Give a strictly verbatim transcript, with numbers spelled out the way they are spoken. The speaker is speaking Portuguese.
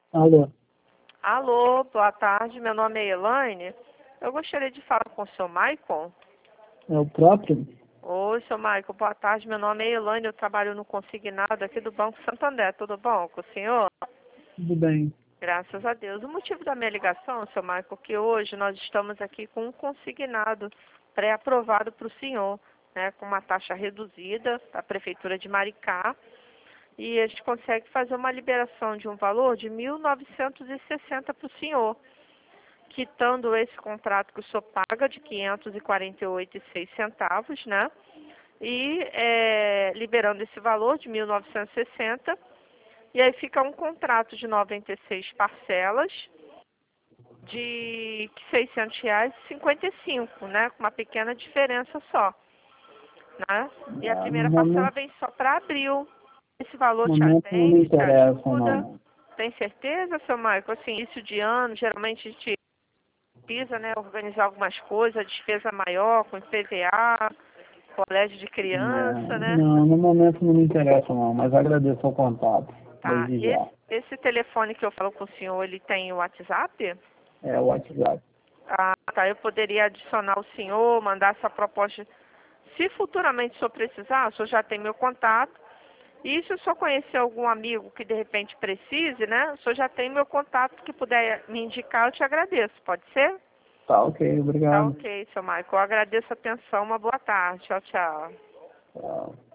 Alô, Alô, boa tarde, meu nome é Elaine. Eu gostaria de falar com o seu Maicon. é o próprio? Oi, seu Maicon, boa tarde, meu nome é Elaine, eu trabalho no consignado aqui do Banco Santander, tudo bom com o senhor? Tudo bem. Graças a Deus. O motivo da minha ligação, seu Maicon, é que hoje nós estamos aqui com um consignado pré-aprovado para o senhor, né, com uma taxa reduzida da Prefeitura de Maricá, e a gente consegue fazer uma liberação de um valor de mil novecentos e sessenta para o senhor, quitando esse contrato que o senhor paga de quinhentos e quarenta e oito reais e seis centavos, né? E é, liberando esse valor de mil novecentos e sessenta, e aí fica um contrato de noventa e seis parcelas de seiscentos reais e cinquenta e cinco, né? Com uma pequena diferença só, né? E a Ah, no primeira parcela momento, vem só para abril. Esse valor no te momento não me atende, te interessa, ajuda? não. Tem certeza, seu Marco? Assim, início de ano, geralmente a gente precisa, né, organizar algumas coisas, despesa maior com I P V A, colégio de É, criança, né? não, no momento não me interessa, não, mas agradeço o contato, Tá. desde Esse, já. esse telefone que eu falo com o senhor, ele tem o WhatsApp? É o WhatsApp. Ah, tá. Eu poderia adicionar o senhor, mandar essa proposta. Se futuramente o senhor precisar, o senhor já tem meu contato. E se o senhor conhecer algum amigo que de repente precise, né? O senhor já tem meu contato, que puder me indicar, eu te agradeço. Pode ser? Tá, ok, Tá obrigado. ok, seu Michael. Eu agradeço a atenção. Uma boa tarde. Tchau, tchau. Tchau.